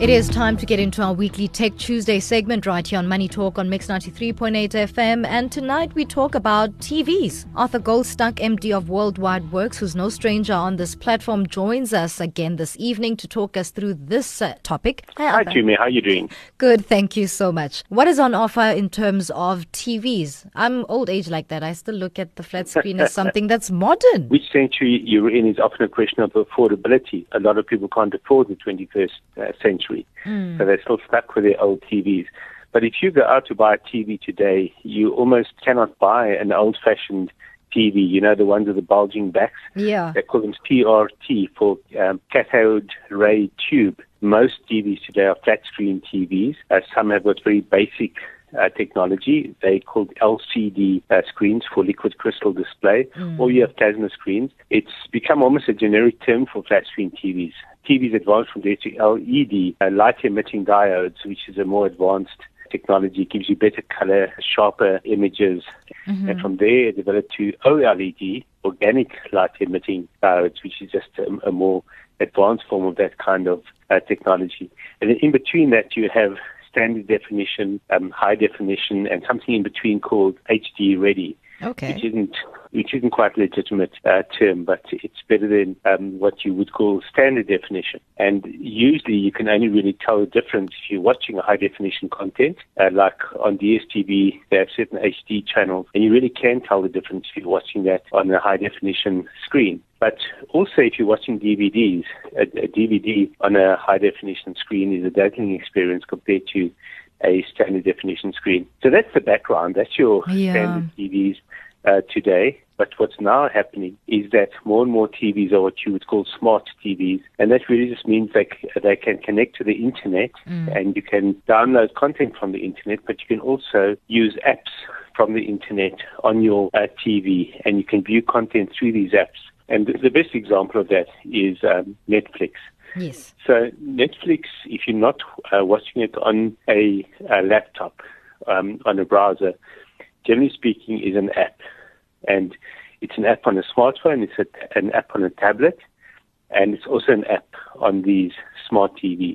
It is time to get into our weekly Tech Tuesday segment right here on Money Talk on Mix 93.8 FM. And tonight we talk about TVs. Arthur Goldstuck, MD of Worldwide Works, who's no stranger on this platform, joins us again this evening to talk us through this topic. Hi, Jimmy. How are you doing? Good, thank you so much. What is on offer in terms of TVs? I'm old age like that. I still look at the flat screen as something that's modern. Which century you're in is often a question of affordability. A lot of people can't afford the 21st century. So they're still stuck with their old TVs. But if you go out to buy a TV today, you almost cannot buy an old-fashioned TV. You know, the ones with the bulging backs? Yeah. They call them CRT for cathode ray tube. Most TVs today are flat-screen TVs. Some have got very basic technology. They're called LCD screens for liquid crystal display, or you have plasma screens. It's become almost a generic term for flat-screen TVs. TVs advanced from there to LED, light-emitting diodes, which is a more advanced technology, gives you better color, sharper images. And from there, it developed to OLED, organic light-emitting diodes, which is just a more advanced form of that kind of technology. And then in between that, you have standard definition, high definition, and something in between called HD ready. Okay. Which isn't quite a legitimate term, but it's better than what you would call standard definition. And usually you can only really tell the difference if you're watching a high-definition content, like on DSTV, they have certain HD channels, and you really can tell the difference if you're watching that on a high-definition screen. But also if you're watching DVDs, a DVD on a high-definition screen is a dazzling experience compared to a standard definition screen. So that's the background. That's your standard TVs today. But what's now happening is that more and more TVs are what you would call smart TVs. And that really just means they can connect to the internet and you can download content from the internet, but you can also use apps from the internet on your TV, and you can view content through these apps. And the best example of that is Netflix. Yes. So Netflix, if you're not watching it on a laptop, on a browser, generally speaking, is an app. And it's an app on a smartphone, it's an app on a tablet, and it's also an app on these smart TVs.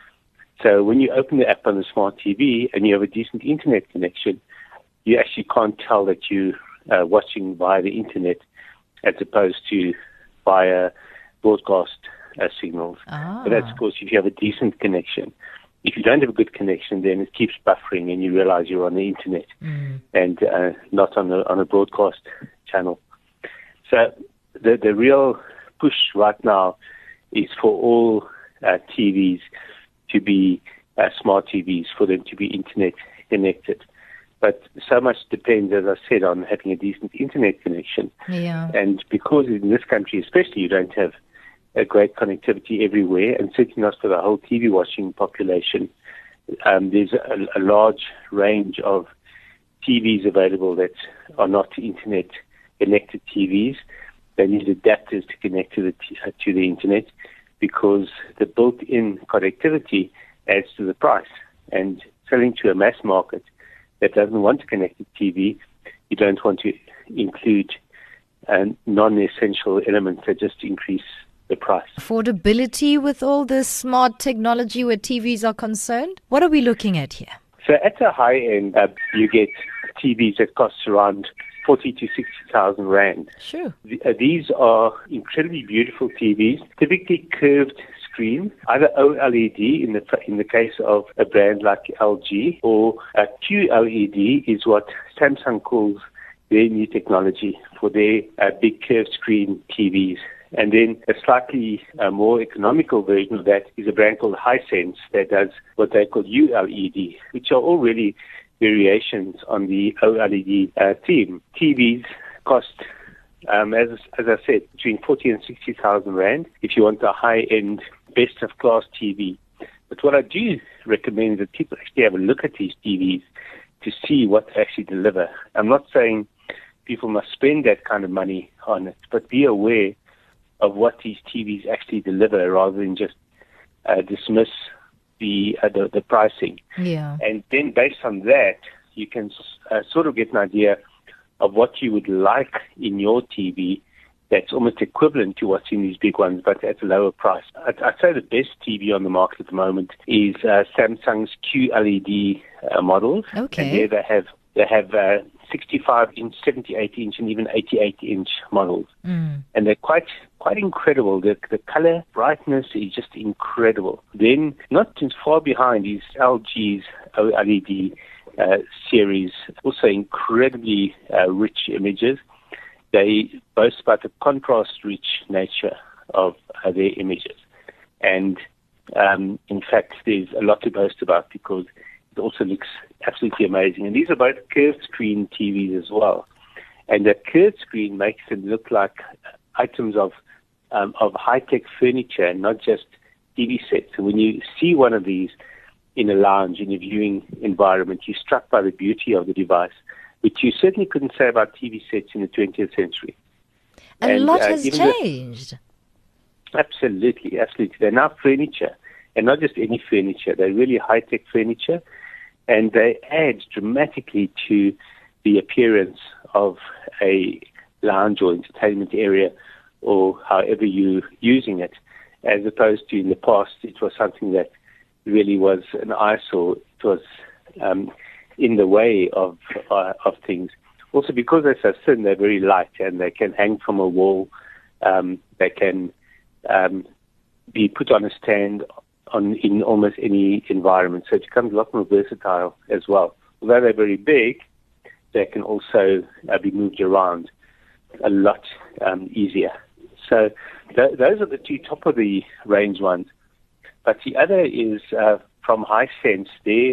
So when you open the app on the smart TV and you have a decent internet connection, you actually can't tell that you're watching via the internet as opposed to via broadcast signals. But that's, of course, if you have a decent connection. If you don't have a good connection, then it keeps buffering and you realize you're on the internet and not on a broadcast channel. So the real push right now is for all TVs to be smart TVs, for them to be internet connected. But so much depends, as I said, on having a decent internet connection. Yeah. And because in this country especially you don't have a great connectivity everywhere, and certainly not for the whole TV watching population, there's a large range of TVs available that are not internet connected TVs. They need adapters to connect to the internet because the built-in connectivity adds to the price. And selling to a mass market that doesn't want a connected TV, you don't want to include non-essential elements that just increase the price. Affordability with all this smart technology where TVs are concerned? What are we looking at here? So at the high end, you get TVs that cost around 40 to 60,000 rand. Sure. These are incredibly beautiful TVs, typically curved screen, either OLED in the case of a brand like LG, or QLED is what Samsung calls their new technology for their big curved screen TVs. And then a slightly more economical version of that is a brand called Hisense that does what they call ULED, which are all really variations on the OLED theme. TVs cost, as I said, between 40 and 60,000 rand if you want a high-end, best-of-class TV. But what I do recommend is that people actually have a look at these TVs to see what they actually deliver. I'm not saying people must spend that kind of money on it, but be aware of what these TVs actually deliver rather than just dismiss the pricing. Yeah. And then based on that, you can sort of get an idea of what you would like in your TV that's almost equivalent to what's in these big ones, but at a lower price. I'd say the best TV on the market at the moment is Samsung's QLED models. Okay. And there they have 65-inch, 78-inch, and even 88-inch models. And they're quite incredible. The color brightness is just incredible. Then, not too far behind, is LG's OLED series, also incredibly rich images. They boast about the contrast-rich nature of their images. And in fact, there's a lot to boast about because it also looks absolutely amazing. And these are both curved screen TVs as well. And that curved screen makes them look like items of high-tech furniture and not just TV sets. So when you see one of these in a lounge, in a viewing environment, you're struck by the beauty of the device, which you certainly couldn't say about TV sets in the 20th century. A lot has changed. Absolutely. They're now furniture, and not just any furniture. They're really high-tech furniture, and they add dramatically to the appearance of a lounge or entertainment area, or however you're using it, as opposed to in the past, it was something that really was an eyesore. It was in the way of things. Also, because they're so thin, they're very light, and they can hang from a wall. They can be put on a stand in almost any environment. So it becomes a lot more versatile as well. Although they're very big, they can also be moved around a lot easier. So those are the two top of the range ones. But the other is from Hisense, their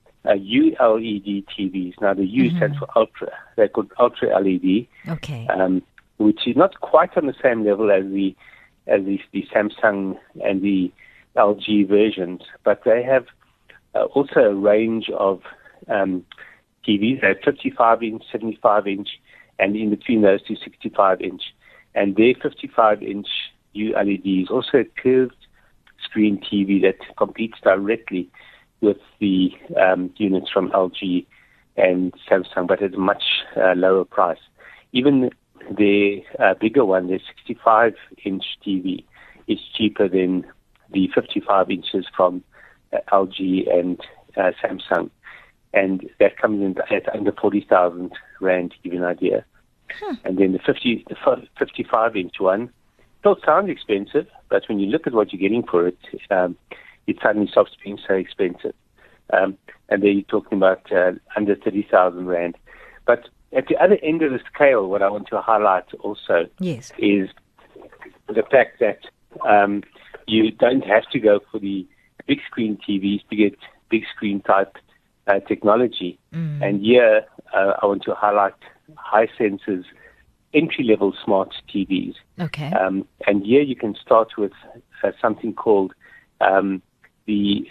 ULED TVs. Now the U stands for Ultra. They're called Ultra LED. Okay. Which is not quite on the same level as the Samsung and the LG versions, but they have also a range of TVs. They have 55-inch, 75-inch, and in between those two, 65-inch. And their 55-inch ULED is also a curved screen TV that competes directly with the units from LG and Samsung, but at a much lower price. Even the bigger one, the 65-inch TV, is cheaper than the 55 inches from LG and Samsung. And that comes in at under 40,000 Rand, to give you an idea. And then the 55-inch one still sounds expensive, but when you look at what you're getting for it, it suddenly stops being so expensive. And then you're talking about under 30,000 Rand. But at the other end of the scale, what I want to highlight also is the fact that you don't have to go for the big screen TVs to get big screen type technology. And here I want to highlight Hisense's entry-level smart TVs. Okay. And here you can start with something called the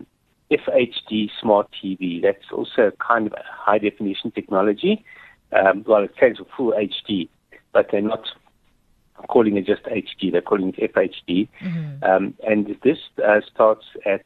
FHD Smart TV. That's also a kind of high-definition technology. Well, it stands for full HD, but they're not calling it just HD. They're calling it FHD. And this starts at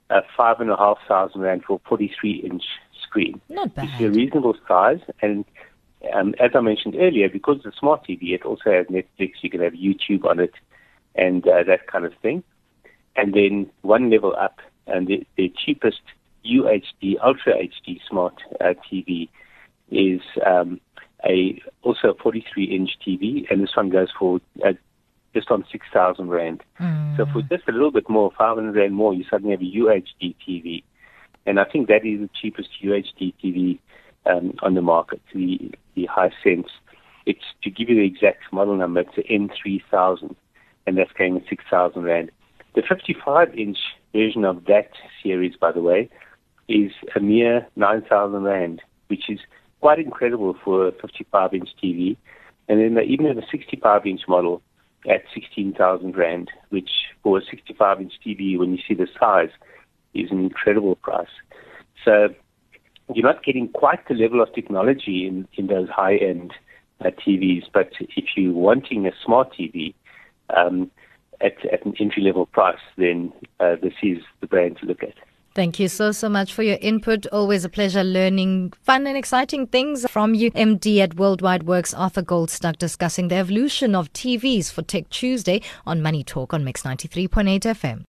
5,500 Rand for a 43-inch screen. Not bad. It's a reasonable size. And as I mentioned earlier, because it's a smart TV, it also has Netflix. You can have YouTube on it and that kind of thing. And then one level up, and the cheapest UHD, Ultra HD smart TV is also a 43-inch TV, and this one goes for just on 6,000 Rand. So for just a little bit more, 500 Rand more, you suddenly have a UHD TV. And I think that is the cheapest UHD TV on the market, the Hisense. It's, to give you the exact model number, it's an N3000, and that's going at 6,000 Rand. The 55-inch version of that series, by the way, is a mere 9,000 Rand, which is quite incredible for a 55-inch TV. And then they even have a 65-inch model at 16,000 Rand, which for a 65-inch TV, when you see the size, is an incredible price. So you're not getting quite the level of technology in those high-end TVs, but if you're wanting a smart TV at an entry-level price, then this is the brand to look at. Thank you so much for your input. Always a pleasure learning fun and exciting things from you. MD at Worldwide Works, Arthur Goldstuck, discussing the evolution of TVs for Tech Tuesday on Money Talk on Mix 93.8 FM.